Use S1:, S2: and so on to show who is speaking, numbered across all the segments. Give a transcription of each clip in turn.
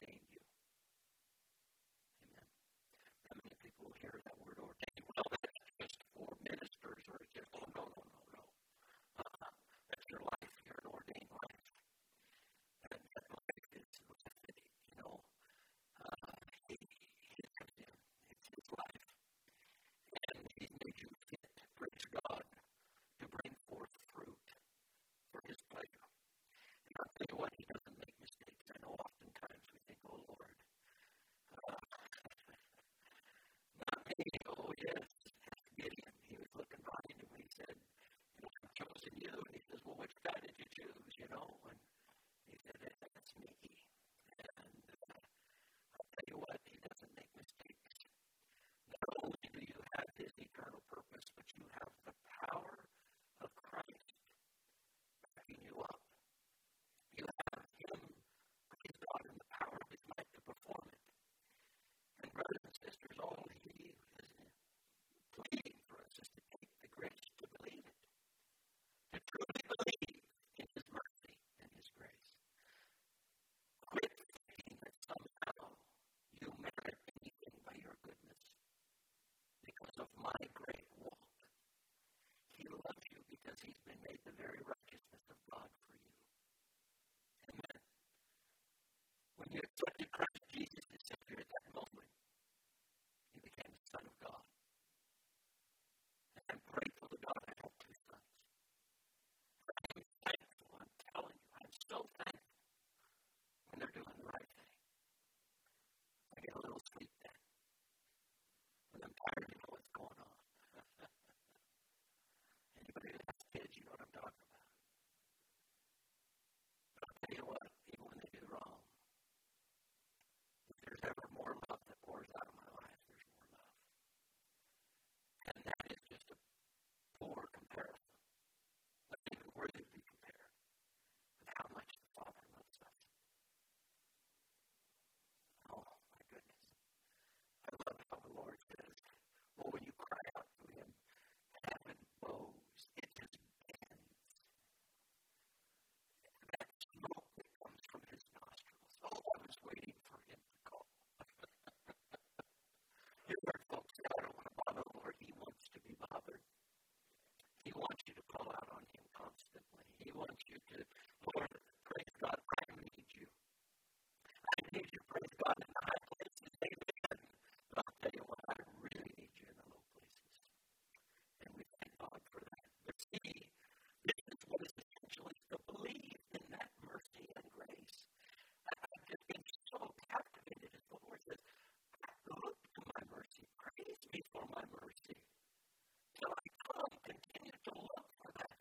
S1: ordained you. Amen. How many people hear that word ordained? Well, that's just for ministers, or it's just, oh, no. That's your life. You're an ordained life. And that life is lifted, He lives in. It's His life. And He's made you fit, praise God, to bring forth fruit for His pleasure. And I'll tell you what, He doesn't make mistakes. I know oftentimes we think, oh, Lord, not me. Oh, yes, Gideon. He was looking behind him. He said, I've chosen you. And he says, well, which guy did you choose, And he said, that's me. And I'll tell you what, He doesn't make mistakes. Not only do you have His eternal purpose, but you have the power of Christ backing you up. You have Him, praise God, and the power of His might to perform it. And brothers and sisters, all He is pleading for us is to take the grace to believe it, to truly believe in His mercy and His grace. Quit thinking that somehow you merit anything by your goodness because of my great walk. He loves you because He's been made the very righteousness of God for you. Amen. When you accepted Christ Jesus as Savior at that moment, you became the Son of God. And I'm grateful to God I have two sons. I'm thankful, I'm telling you, I'm so thankful when they're doing the right thing. I get a little sleep then. When I'm tired, you know what's going on. Anybody that has kids, you know what I'm talking about. But I'll tell you what, even when they do wrong, if there's ever more love that pours out of my life, there's more love. And that is just a poor comparison. Not even worthy to be compared with how much the Father loves us. Oh, my goodness. I love how the Lord says, well, when you cry out to Him, heaven bows, it just bends. That smoke that comes from His nostrils. Oh, I was waiting for Him to call. You heard folks say, I don't want to bother the Lord. He wants to be bothered. He wants you to call out on Him constantly. He wants you to, Lord, praise God, I need you. I need you, praise God, in the high places. Amen. But I'll tell you what, I really need you in the low places. And we thank God for that. But see, this is what is essentially to believe in that mercy and grace. I've just been so captivated as the Lord says, look to my mercy. Praise me for my mercy. Till I come, continue to look for that.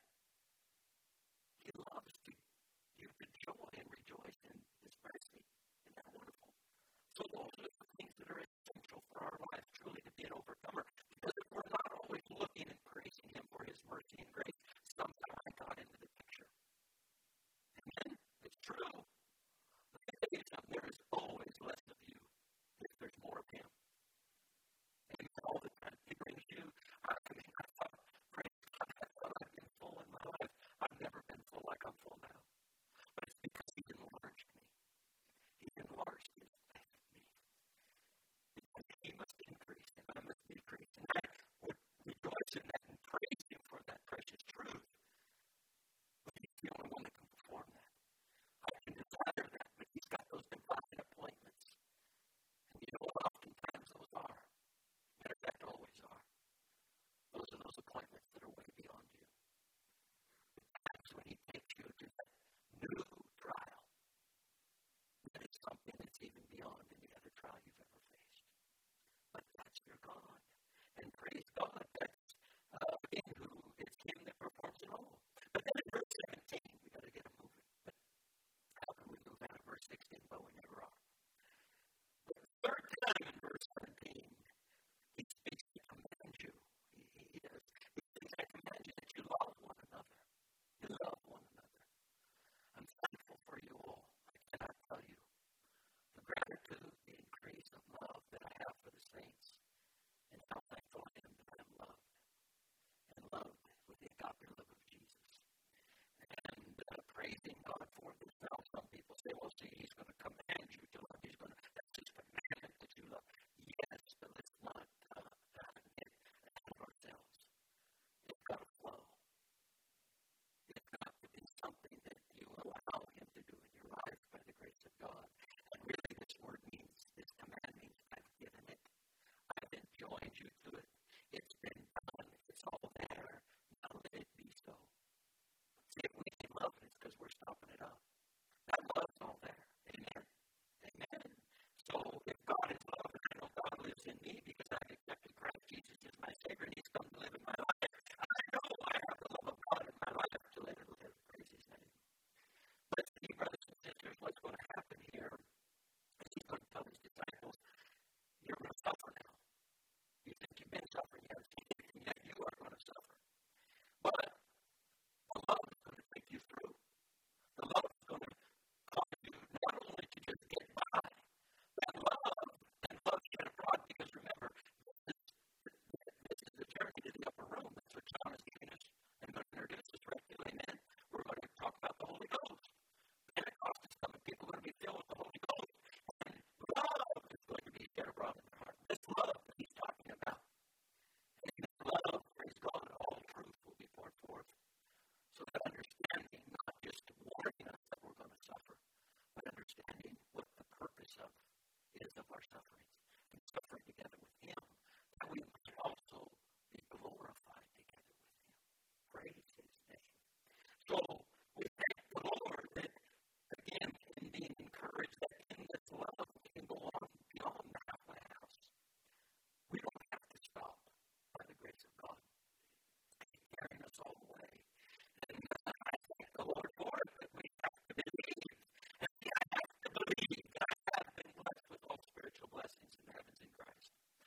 S1: He loves you to joy and rejoice in His mercy. Isn't that wonderful? So those are the things that are essential for our lives, truly to be an overcomer. Because if we're not always looking and praising Him for His mercy and grace, somehow I got into the picture. Amen? It's true. Let me tell you something. There is always less of you if there's more of Him. And all the time He brings you. I thought, praise God, I thought I've been full in my life. I've never been full like I'm full now. But it's because He's enlarged me. He's enlarged His faith in me. Because He must increase and I must decrease. And I would rejoice in that and praise Him for that precious truth. But He's the only one that can perform that. I can desire that, but He's got those divine appointments. And you know what oftentimes those are? Matter of fact, always are. Those are those appointments that are way beyond you. That's when He takes you to that new trial. That is something that's even beyond any other trial you've ever faced. But that's your God. And praise God, that's in who it's Him that performs it all. But then in verse 17, we got to get it moving. But how can we move out of verse 16? But we never are. But the third time in verse 17, He speaks to command you. He does. He says, I command you that you love one another. You love one another. I'm thankful for you all. I cannot tell you the gratitude, the increase of love that I have for the saints, and how thankful I am that I'm loved. And loved with the agape love of Jesus. And praising God for this. Now, some people say, well, see, He's going to command suffering together with Him, that we might also be glorified together with Him. Praise His name. So we thank the Lord that, again, in being encouraged, that in this love we can go on beyond the halfway house. We don't have to stop by the grace of God. He's carrying us all the way. And I thank the Lord for it, but we have to believe. And I have to believe that I have been blessed with all spiritual blessings in the heavens in Christ.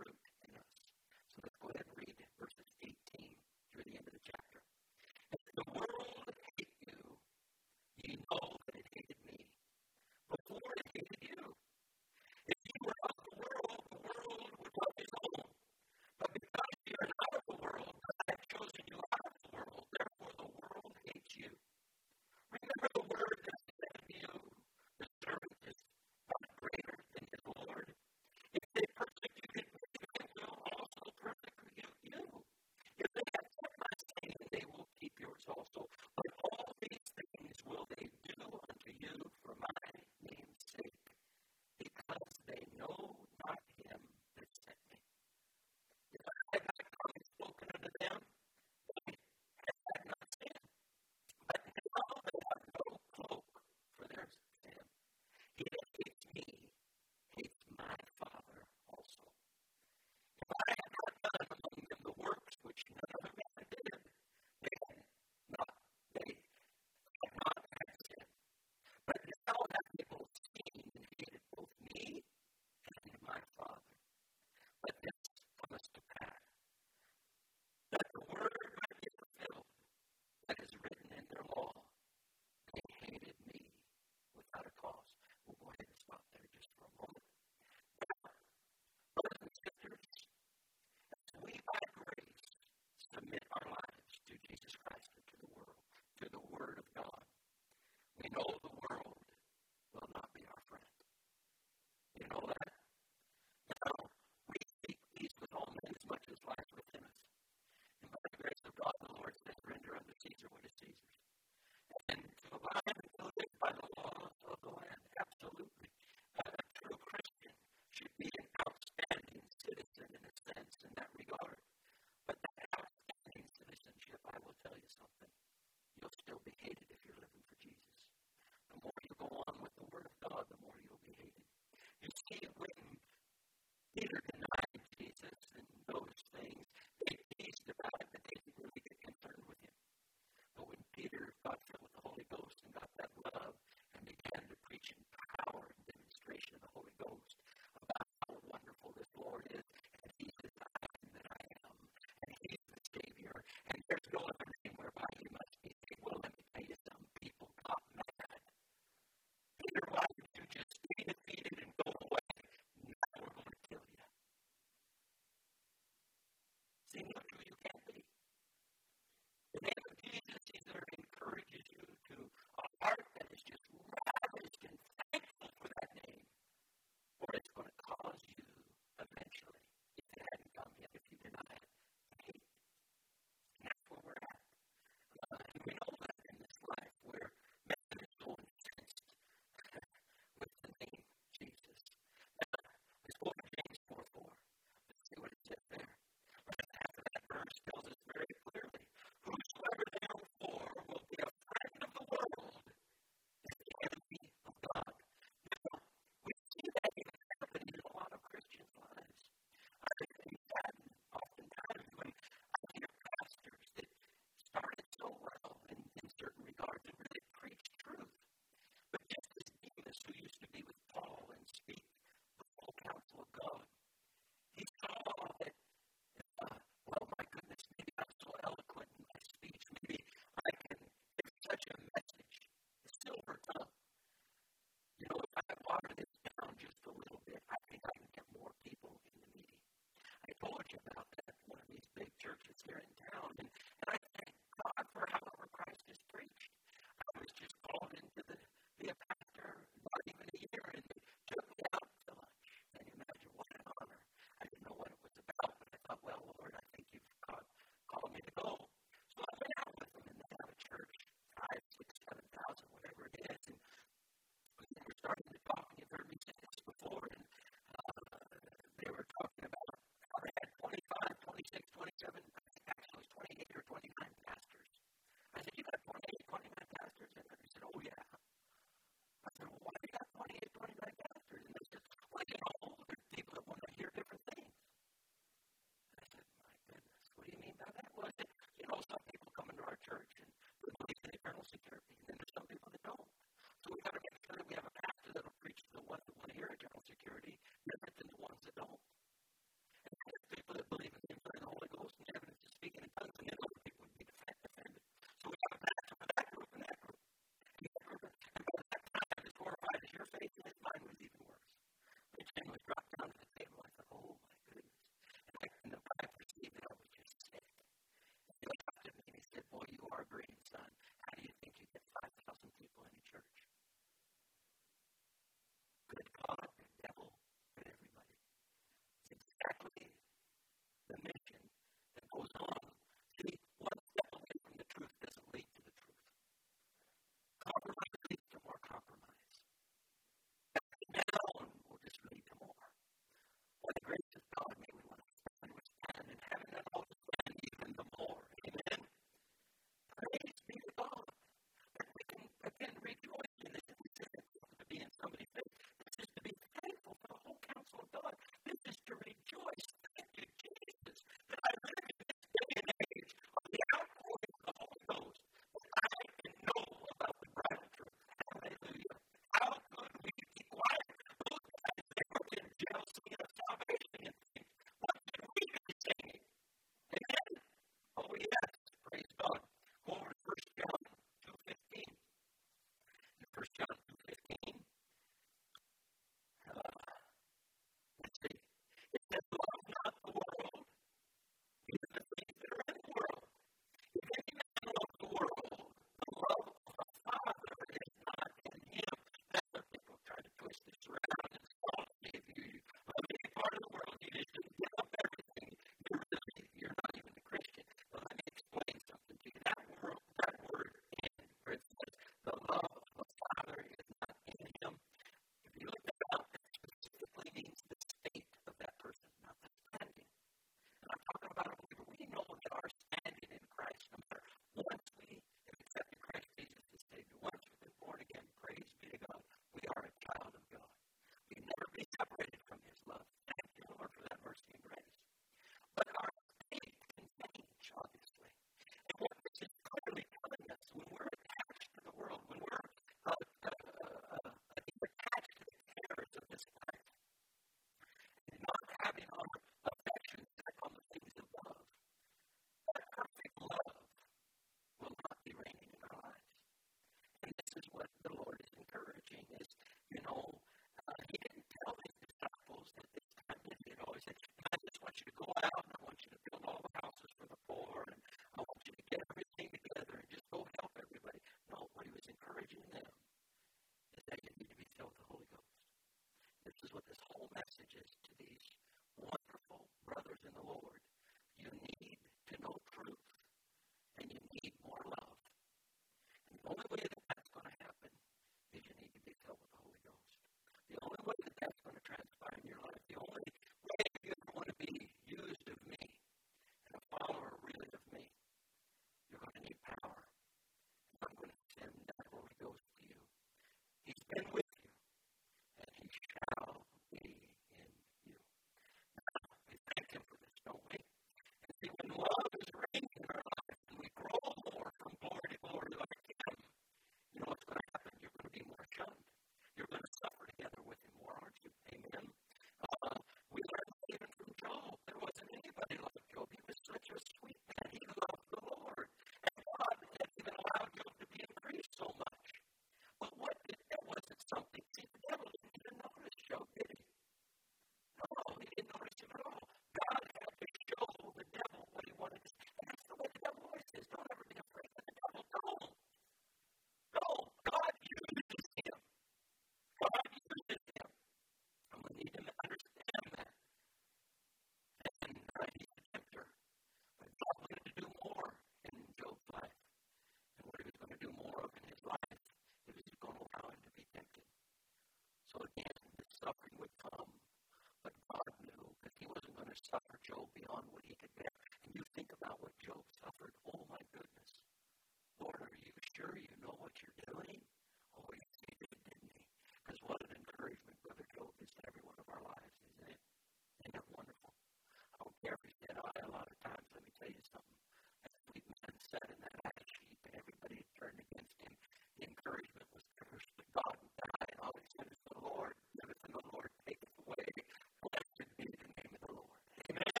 S1: he could bear. And you think about what Job suffered. Oh, my goodness. Lord, are you sure you know what you're doing? Oh, yes, he did, didn't he? Because what an encouragement Brother Job is to every one of our lives, isn't it? Isn't that wonderful? I don't care if he said, I a lot of times, let me tell you something. That sweet man sat in that ash heap and everybody turned against him. The encouragement was cursed to God and die, and all he said is, the Lord giveth and the Lord taketh away. Blessed be the name of the Lord. Amen.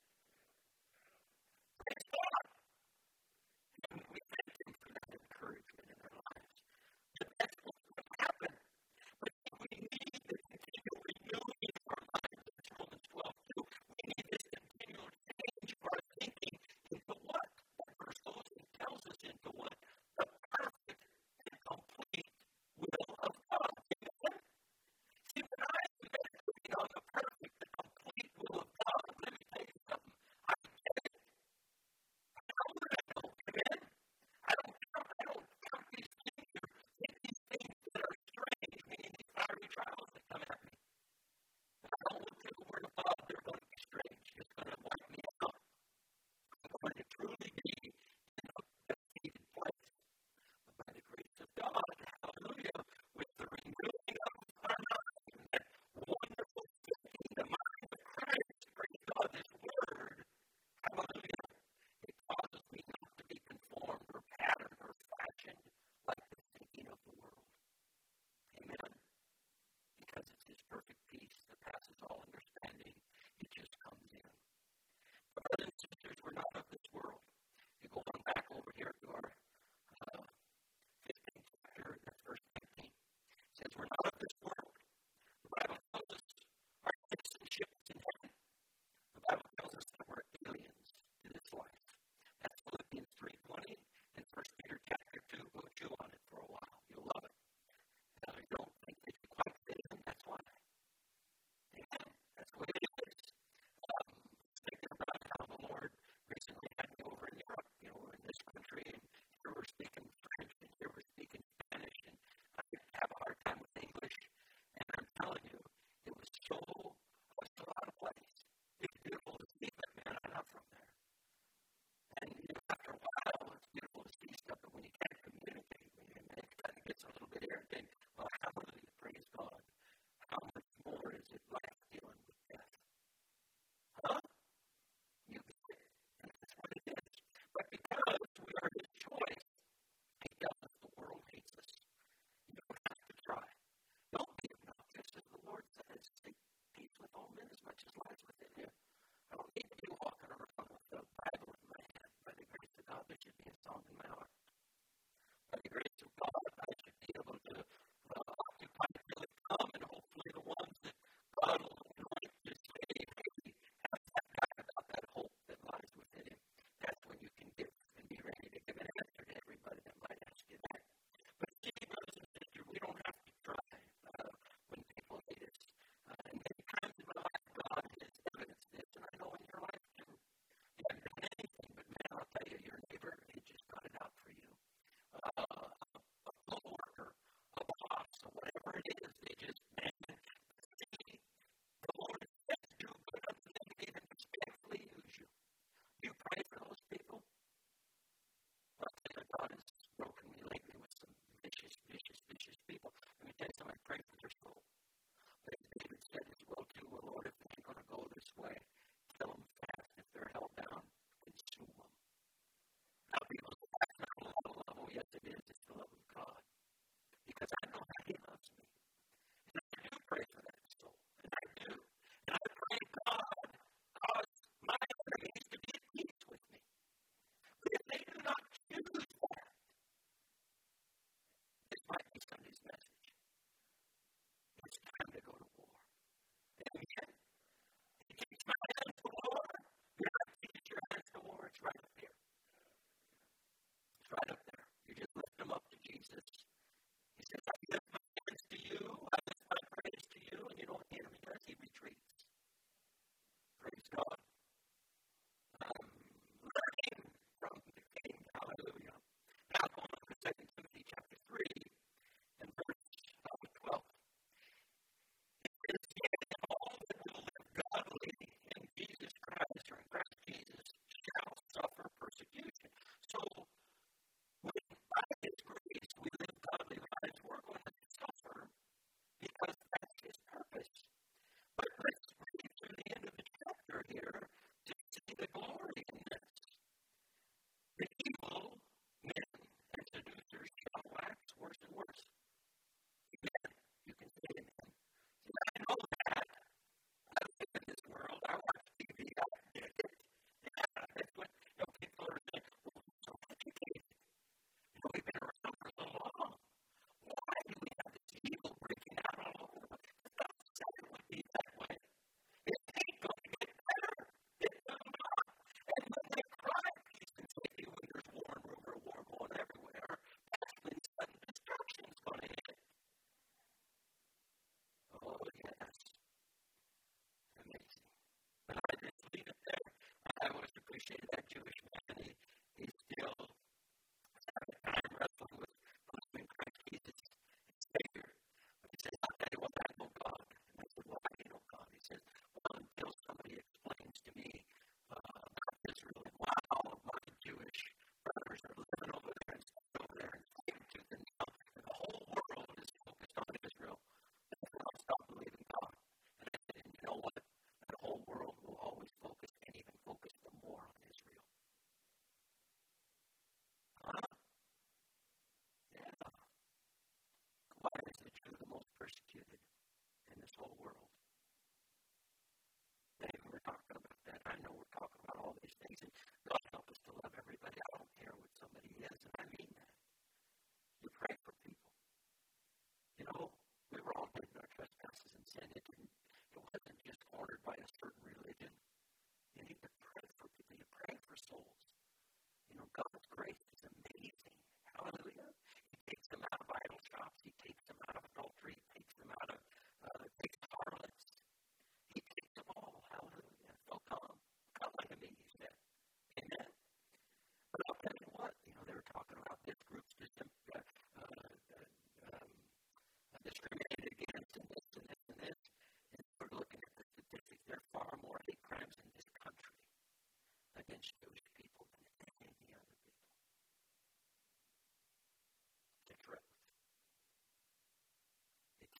S1: Praise God. And we thank him for that encouragement in our lives. But that's what's going to happen. But we need the continual renewing of our minds. That's Romans 12:2. We need this continual change of our thinking into what? That verse goes and tells us into what? The perfect and complete will of God. Amen? See, when I am meditating on the perfect and complete will of God, let me tell you something. I get it. I know what I know. Amen? I don't count these things or think these things that are strange, meaning these fiery trials that come at me. If I don't look through the Word of God, they're going to be strange. It's going to wipe me out. I'm going to truly be in a defeated place. But by the grace of God, hallelujah, with the renewing of our mind, that wonderful thinking, the mind of Christ, praise God, this Word, hallelujah, it causes me not to be conformed or patterned or fashioned like the thinking of the world. Amen? Because it's His perfect peace that passes all understanding. It just comes in. But brothers and sisters, we're not of this world. You go on back over here to our 15th chapter, that's verse 19. It says, we're not of this world. The Bible tells us our citizenship is in heaven. The Bible tells us that we're aliens to this life. That's Philippians 3:20 and 1 Peter chapter 2. Go chew on it for a while. You'll love it. You don't think that you quite fit in, that's why. Amen. That's the way it is. Thinking about how the Lord recently had me over in Europe, in this country, and here we're speaking French, and here we're speaking Spanish, and I have a hard time with English. And I'm telling you, it was so out of place. It's beautiful to see, but man, I'm not from there. And after a while, it's beautiful to see stuff, but when you can't communicate, man, it kind of gets a little bit irritating. Well, hallelujah, praise God. How much more is it like dealing with death? Huh? You get it, and that's what it is. But because we are His choice, He does. The world hates us. You don't have to try. Don't be obnoxious, as the Lord says. Seek peace with all men as much as lies within you. I don't need to be walking around with the Bible in my hand. By the grace of God, there should be a song in my heart. By the grace of God, I should be able to occupy till it come, and hopefully the ones that God will anoint to say, hey, have that guy about that hope that lies within him. That's when you can give and be ready to give an answer to everybody that might ask you that. But see, brothers and sisters, we don't have to try when people hate us. And many times in my life, God has evidenced this, and I know in your life too. You haven't done anything, but man, I'll tell you, your neighbor, he just got it out for you. A co-worker, a boss, or whatever it is, they just, man, see, the Lord says do good unto them, even respectfully use you. Do you pray for those people? I'll tell you, God has broken me lately with some vicious people. Let me tell you something, I pray for their soul. But as David said as well too, well, Lord, if they're going to go this way, kill them fast. If they're held down, consume them. Now people say, that's not a lot of love. Oh, yes, it is. It's the love of God. Because I know how He loves me. And I do pray for that soul. And I do. And I pray, God, cause my enemies to be at peace with me. But if they do not choose that, this might be Sunday's message. It's time to go to war. Amen? He takes my hands to war. You're not taking your hands to war. It's right up here. It's right up there. You just lift them up to Jesus. He says, I lift my hands to you. I lift my praise to you. And you know what the enemy does? He retreats. Praise God. Learning from the King. Hallelujah. Now going on to 2 Timothy chapter 3 and verse 12. It says, yet all that will live godly in Jesus Christ or in Christ Jesus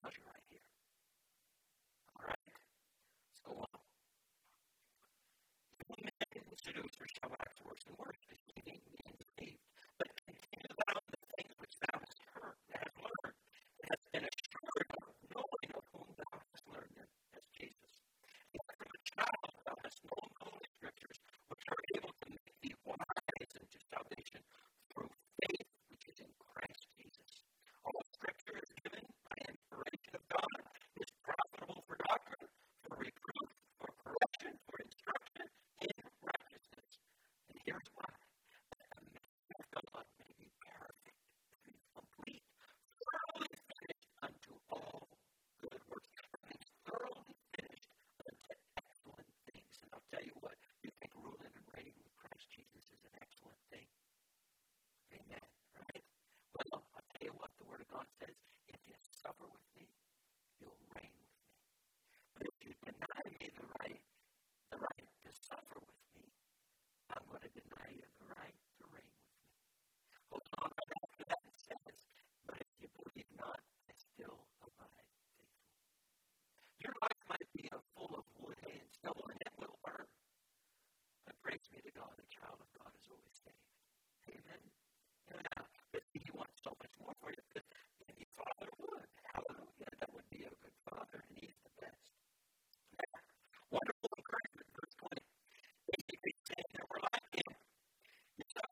S1: tells you right here. All right? Let's go on. The man who seduces shall wax worse and worse, deceiving and deceived. But continue thou in the things which thou hast heard, hast learned, and hast been assured of, knowing of whom thou hast learned them, as Jesus. And from a child thou hast known the Holy Scriptures, which are able to make thee wise unto salvation through faith which is in Christ Jesus. All Scripture is given by inspiration of God, is profitable for doctrine, for reproof, for correction, for instruction in righteousness. And here's why. That the man of God may be perfect, be complete, thoroughly finished unto all good works. That means thoroughly finished unto excellent things. And I'll tell you what, you think ruling and reigning with Christ Jesus is an excellent thing. Amen. Right? Well, I'll tell you what the Word of God says. If you suffer with me, you'll reign with me. But if you deny me the right to suffer with me, I'm going to deny you the right to reign with me. Hold on, right after that it says, but if you believe not, I still abide faithful. Your life might be full of wood, hay, and stubble, and it will burn. But praise be to God, the child of God is always saved. Amen. But He wants so much more for you. But any father would. Hallelujah. That would be a good father, and He's the best. Wonderful encouragement, verse 20. Basically saying that we're like Him. You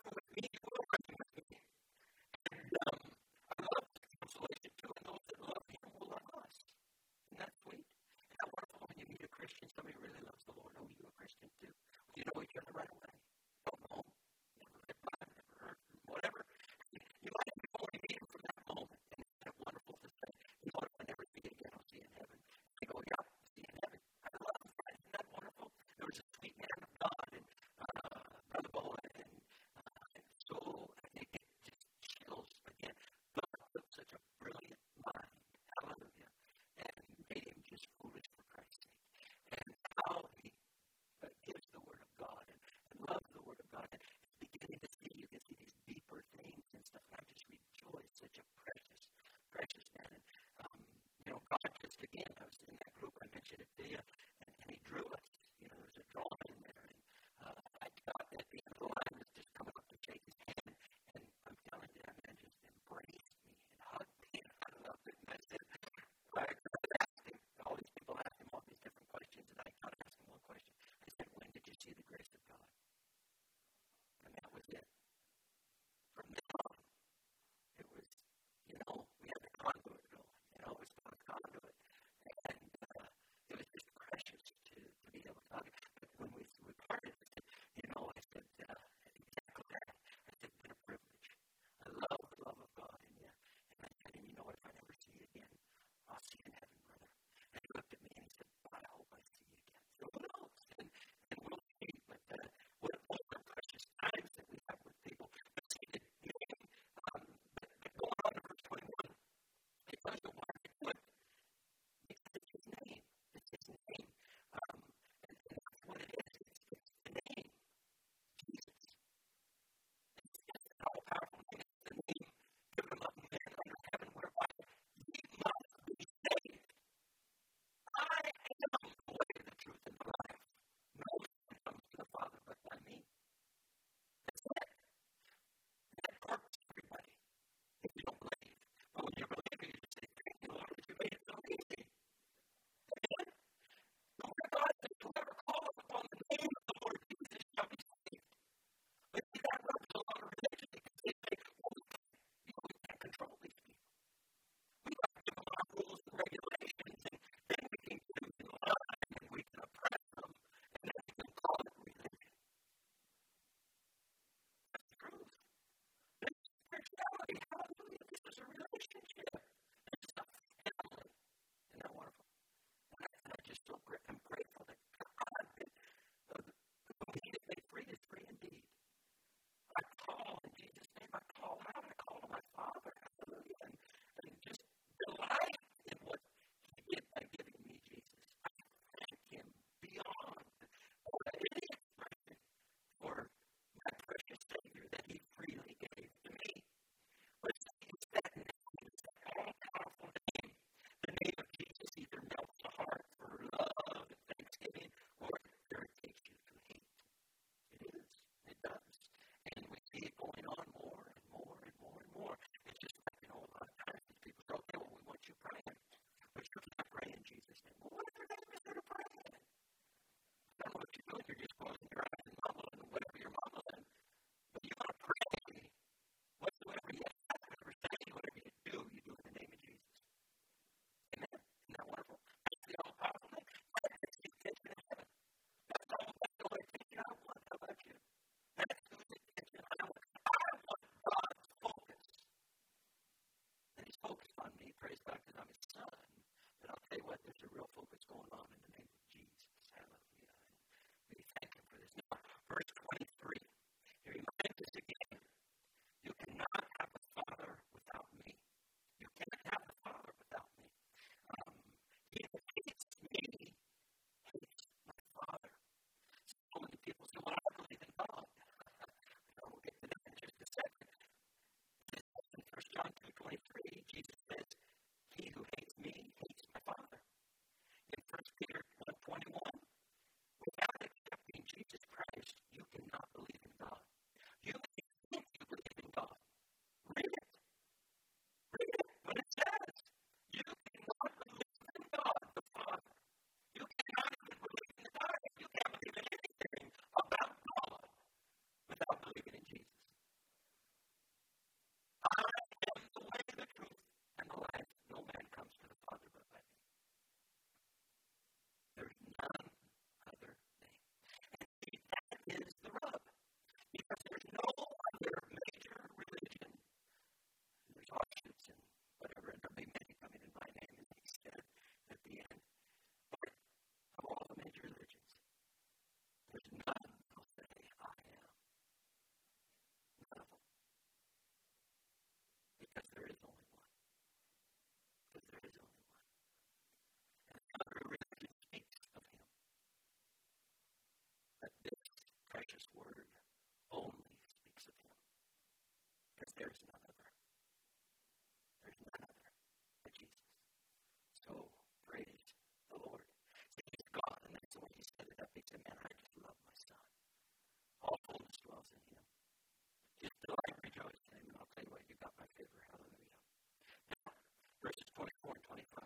S1: say, man, I just love my son. All fullness dwells in him. Just delight, rejoice in him, and I'll tell you what, you got my favor. Hallelujah. Now, verses 24 and 25.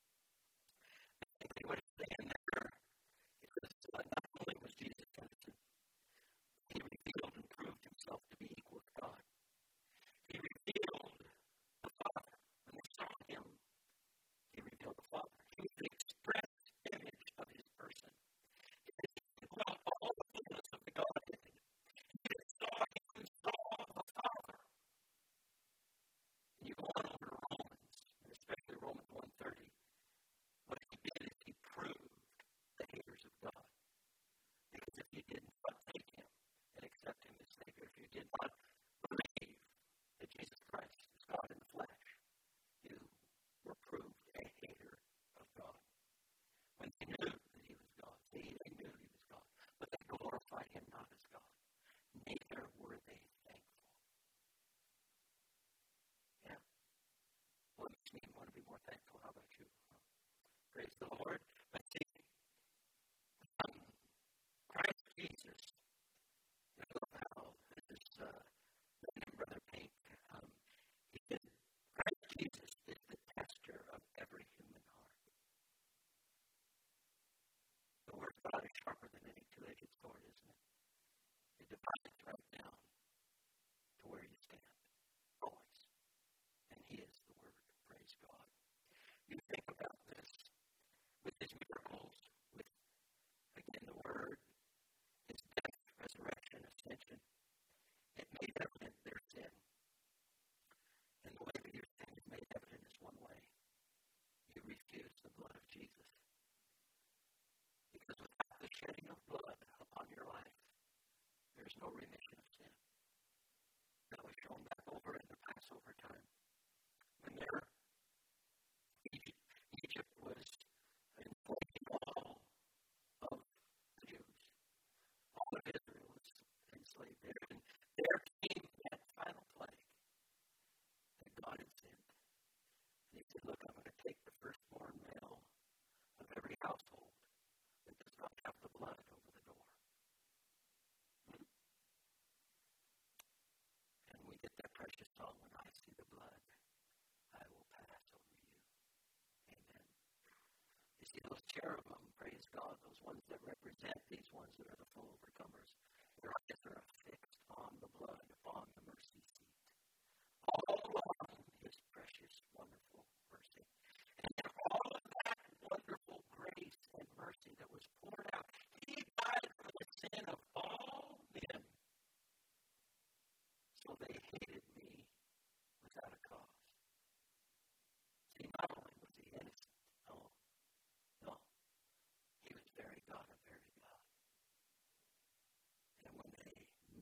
S1: What he's saying there is not only was Jesus innocent, he revealed and proved himself to be equal with God. He revealed the Father. When they saw him, he revealed the Father. He was the express image of his person. He dwelt all the fullness of the Godhead. He saw him, saw the Father. And you go on over to Romans, and especially Romans 1:30. What he did is he proved the haters of God. Because if you did not take him and accept him as Savior, if you did not believe that Jesus Christ is God in the flesh, you were proved a hater of God. When they knew that he was God, they knew he was God, but they glorified him not as God. Neither were they thankful. Yeah. Well, it makes me want to be more thankful. How about you? Praise the Lord. But see, Christ Jesus, I love how this is Brother Pink. He said, Christ Jesus is the tester of every human heart. The word of God is sharper than any two-edged sword, isn't it? It divides right down to where you stand, always. And he is the word. Praise God. You think about this. With his miracles, with, again, the word, his death, resurrection, ascension, it made evident their sin. And the way that your sin is made evident is one way. You refuse the blood of Jesus. Because without the shedding of blood upon your life, there's no remission of sin. That was shown back over in the Passover time. When Egypt was enslaving all of the Jews. All of Israel was enslaved there. And there came that final plague that God had sent. And he said, look, I'm going to take the firstborn male of every household that does not have the blood over the door. And we get that precious song, when I see the blood, I will pass over you. Amen. You see those cherubim, praise God, those ones that represent these ones that are the full overcomers, their eyes are fixed on the blood, upon the mercy seat. All along his precious, wonderful mercy. And in all of that wonderful grace and mercy that was poured out, he died for the sin of all men. So they hated me without a cause. See, not only was he innocent, no, he was very God of very God. And when they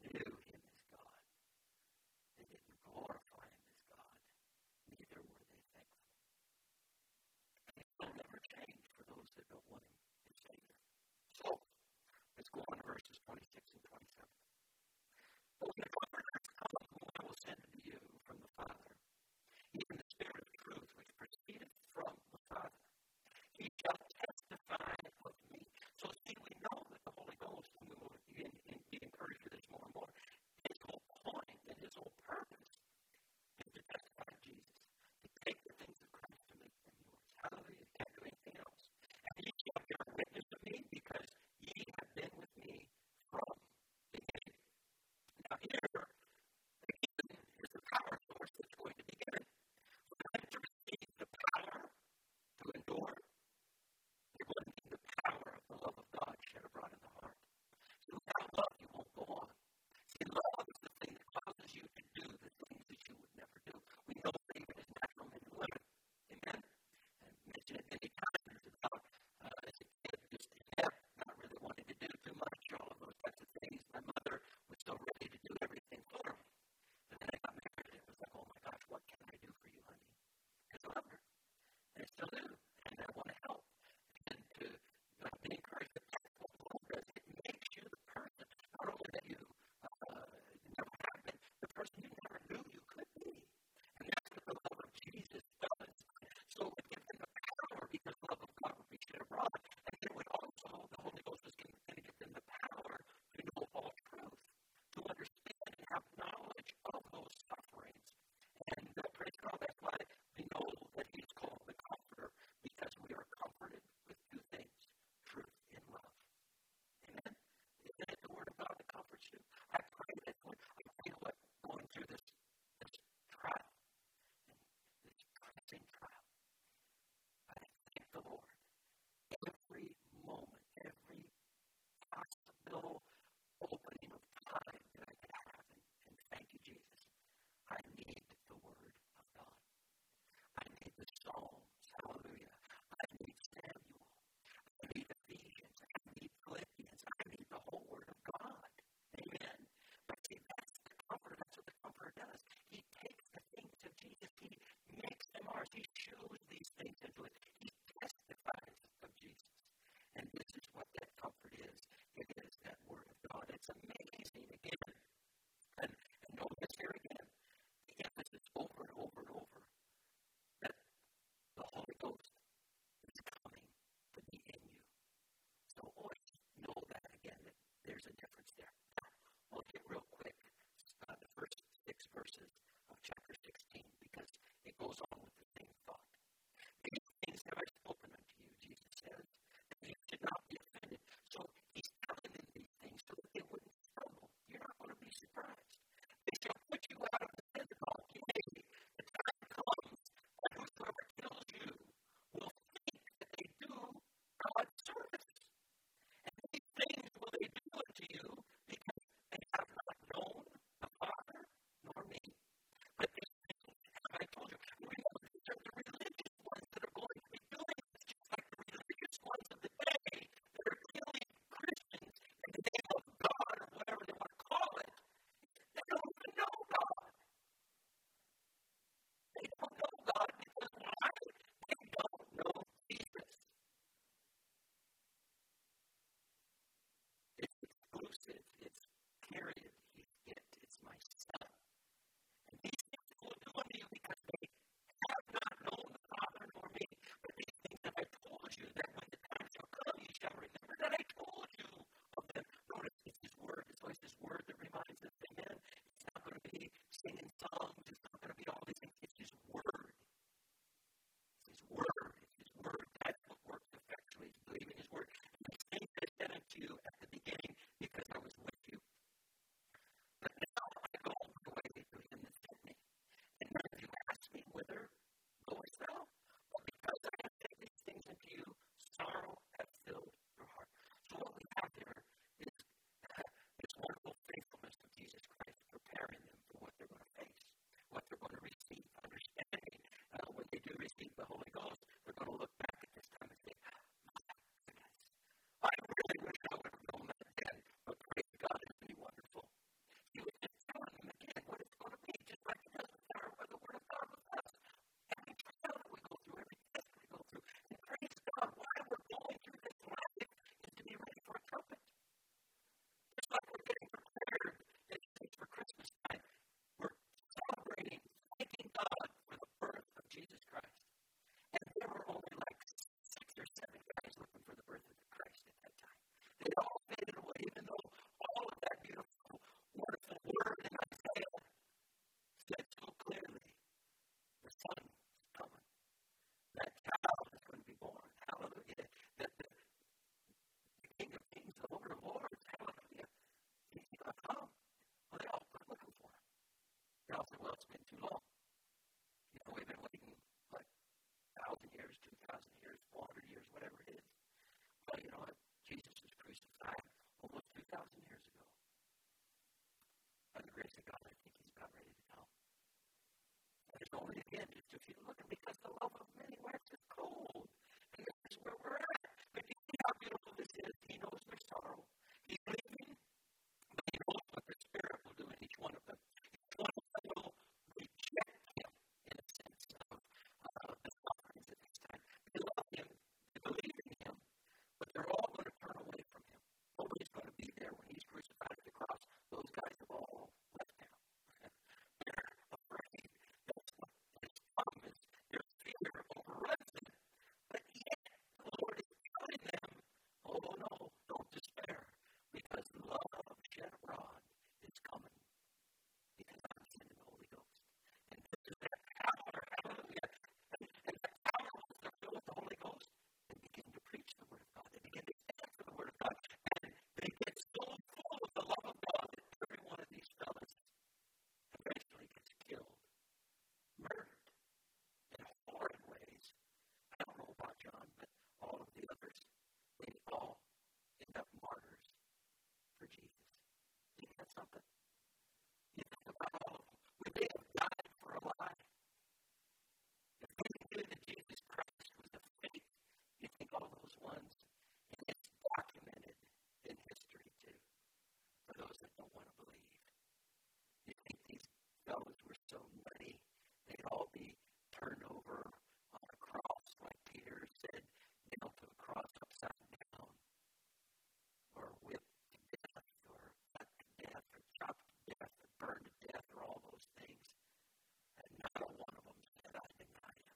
S1: if you look at because the love of many waxes cold. And this is where we're at. But you see how beautiful this is. He knows their sorrow. He's leaving, but he knows what the Spirit will do in each one of them. Each one of them will reject him in a sense of the sufferings at this time. They love him, they believe in him, but they're all going to turn away from him. Nobody's going to be there when he's crucified at the cross. Those guys have all left now. They're afraid. That's what his problem is. Their fear overruns them. But yet, the Lord is telling them, oh no, don't despair, because love shed abroad is coming. Because I'm sending the Holy Ghost. And this is that power, hallelujah. And that power, once they're filled with the Holy Ghost, they begin to preach the Word of God. They begin to stand for the Word of God. And they get so full of the love of God that every one of these fellas eventually gets killed, murdered in horrid ways. I don't know about John, but all of the others, they all end up martyrs for Jesus. Isn't that something? You think about all of them. Would they have died for a lie? If they knew that Jesus Christ was the faith, you think all those ones, and it's documented in history too, for those that don't want to believe. You think these fellows were so nutty, they'd all be turned over on a cross, like Peter said, nailed to a cross upside down, or whipped to death, or cut to death, or chopped to death, or burned to death, or all those things. And not a one of them said, I deny him.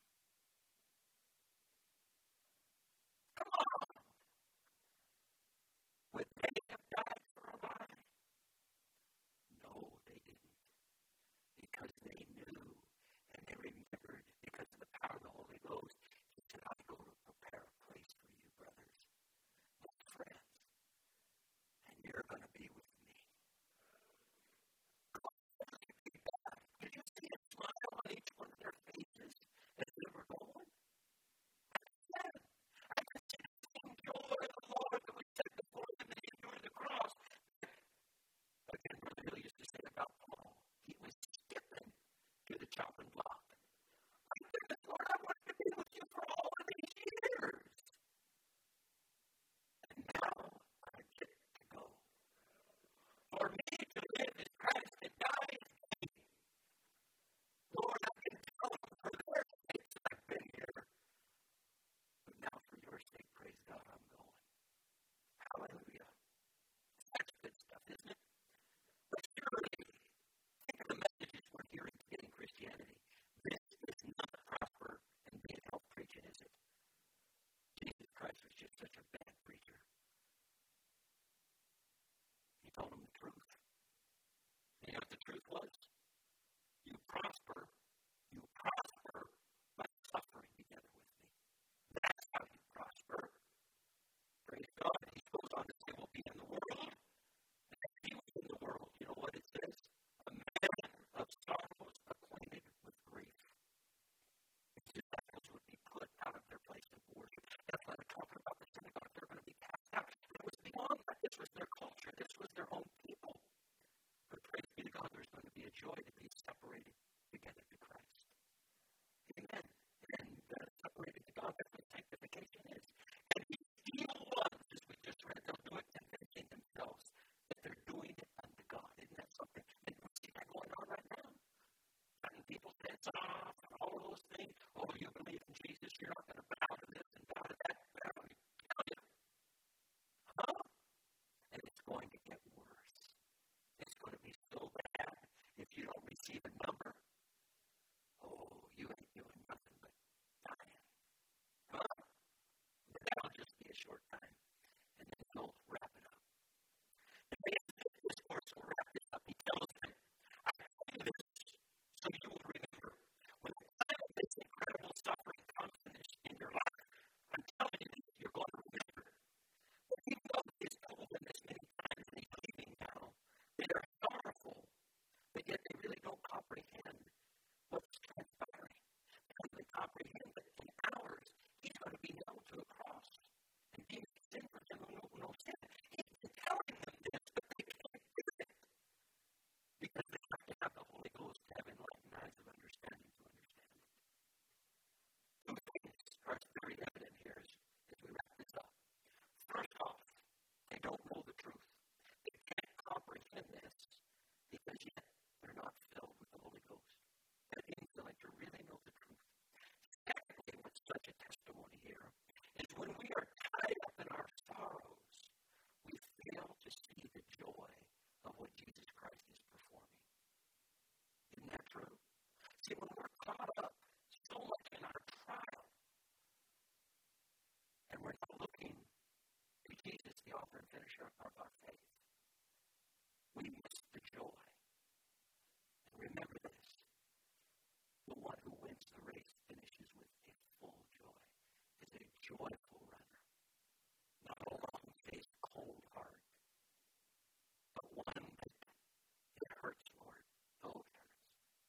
S1: Come on! Would they have died for a lie? No, they didn't. Because they knew and they remembered, because of the power of the Holy Ghost, he said, I go to prepare a place for you, brothers, my friends, and you're going to be with me. Did you see a smile on each one of their faces as they were going? I could see the same joy of the Lord that was set before them and he endured the cross. Again, Brother Hill used to say about Paul, he was skipping to the chopping block. My goodness, Lord, I wanted to be with you for all of these years. And now I get to go. For me to live is Christ, and die is gain. Lord, I can tell them for their sakes that I've been here. But now for your sake, praise God, I'm going. Hallelujah. That's good stuff, isn't it? But surely, think of the messages we're hearing to get in Christianity. This is not prosper and being help preaching, is it? Jesus Christ was just such a bad preacher. He told them the truth. You know what the truth was? You prosper by suffering together with me. That's how you prosper. Praise God. He goes on to say, we'll be in the world. And he was in the world. You know what it says? A man of sorrows acquainted with grief. His disciples would be put out of their place of worship. That's why they're talking about the synagogue. They're going to be cast out. It was beyond that. This was their culture. This was their own people. But praise be to God, there's going to be a joy to be separated together to Christ. Amen. And separated to God, that's what sanctification is. And these evil ones, as we just read, they'll do it convincing themselves that they're doing it unto God. Isn't that something? And we see that going on right now. Certain people say it's off and all of those things. Oh, you believe in Jesus, you're not going to bow to this and bow to that. Huh? And it's going to get worse. It's going to be so bad if you don't receive a number. Oh, you ain't doing nothing but dying. Huh? But that'll just be a short time. And then he'll wrap it up. And the end of this course will wrap this up. He tells them, I tell you this so you will remember. When the time of this incredible suffering comes joyful runner, not a long-faced cold heart, but one that it hurts, Lord. Oh, it hurts.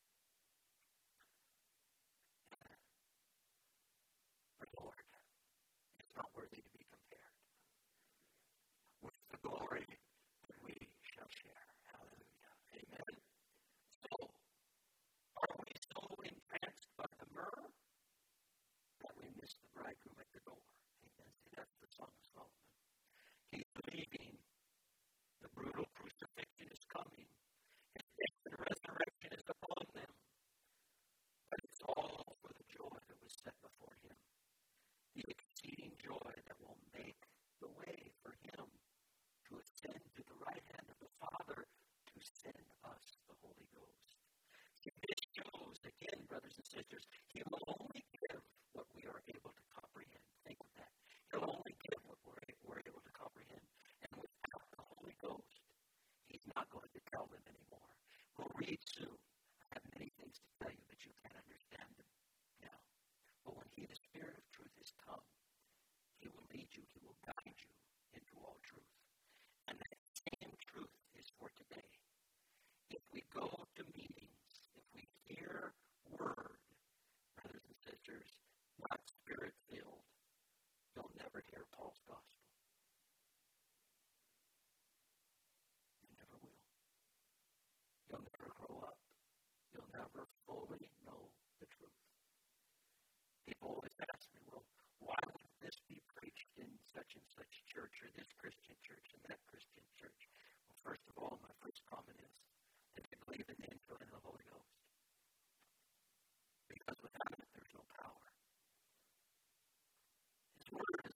S1: But Lord, it's not worthy to be compared with the glory that we shall share. Hallelujah. Amen. So, are we so entranced by the myrrh that we miss the bridegroom at the door? Amen. See, that's the Song of Solomon. He's believing the brutal crucifixion is coming. His death and resurrection is upon them. But it's all for the joy that was set before him. The exceeding joy that will make the way for him to ascend to the right hand of the Father to send us the Holy Ghost. See, this shows, again, brothers and sisters, he will only give what we are able to comprehend. Think of that. He'll only give what we're able to comprehend. And without the Holy Ghost, he's not going to tell them anymore. We'll read soon. I have many things to tell you, but you can't understand them now. But when he, the Spirit of truth, is come, he will lead you, he will guide you into all truth. And that same truth is for today. If we go to meetings, if we hear word, brothers and sisters, not Spirit-filled, you'll never hear Paul's gospel. You never will. You'll never grow up. You'll never fully know the truth. People always ask me, well, why would this be preached in such and such church or this Christian church and that Christian church? Well, first of all, my first comment is that they believe in the infilling of the Holy Ghost. Because without it, there's no power. His word is